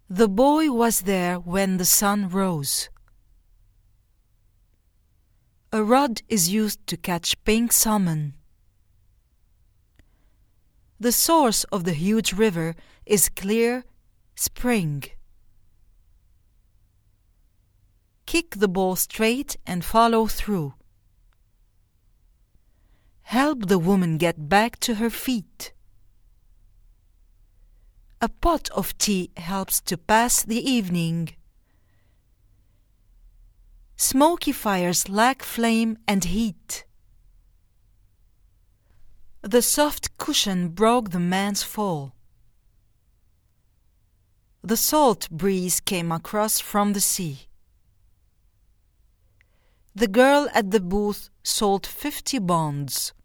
The boy was there when the sun rose. A rod is used to catch pink salmon. The source of the huge river is clear spring. Kick the ball straight and follow through. Help the woman get back to her feet. A pot of tea helps to pass the evening. Smoky fires lack flame and heat. The soft cushion broke the man's fall. The salt breeze came across from the sea. The girl at the booth sold 50 bonds.